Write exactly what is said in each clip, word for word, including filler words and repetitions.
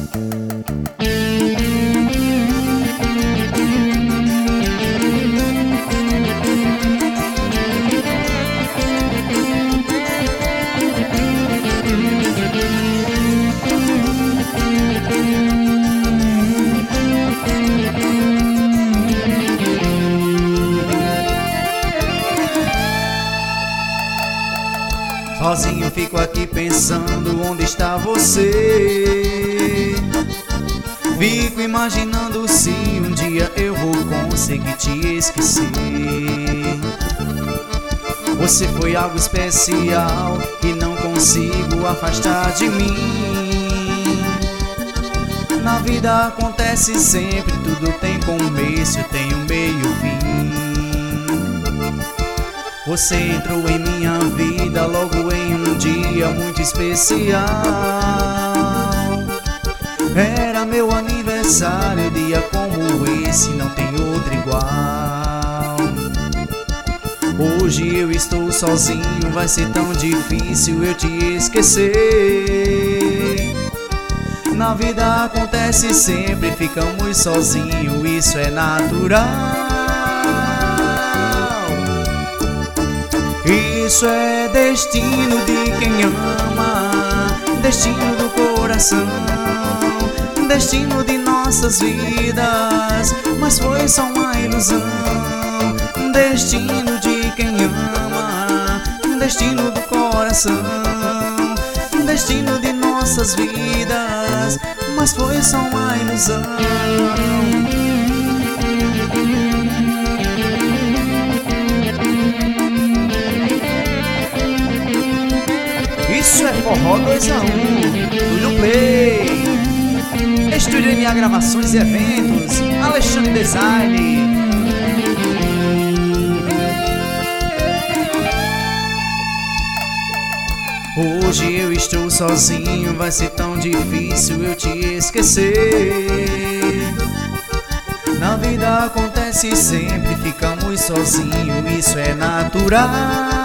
Sozinho fico aqui pensando onde está você. Fico imaginando se um dia eu vou conseguir te esquecer. Você foi algo especial que não consigo afastar de mim. Na vida acontece sempre, tudo tem começo, tem um meio, fim. Você entrou em minha vida logo em um dia muito especial. Era meu aniversário, dia como esse não tem outro igual. Hoje eu estou sozinho, vai ser tão difícil eu te esquecer. Na vida acontece sempre, ficamos sozinhos, isso é natural. Isso é destino de quem ama, destino do coração, destino de nossas vidas, mas foi só uma ilusão. Destino de quem ama, destino do coração, destino de nossas vidas, mas foi só uma ilusão. Isso é Forró dois a um, Túlio Play. Estúdio M A Gravações e Eventos, Alexandre Design. Hoje eu estou sozinho, vai ser tão difícil eu te esquecer. Na vida acontece sempre, ficamos sozinhos, isso é natural.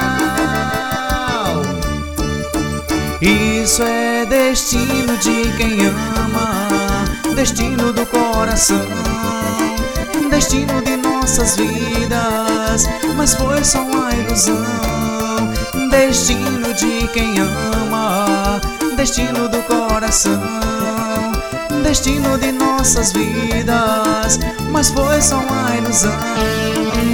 Isso é destino de quem ama, destino do coração, destino de nossas vidas, mas foi só uma ilusão. Destino de quem ama, destino do coração, destino de nossas vidas, mas foi só uma ilusão.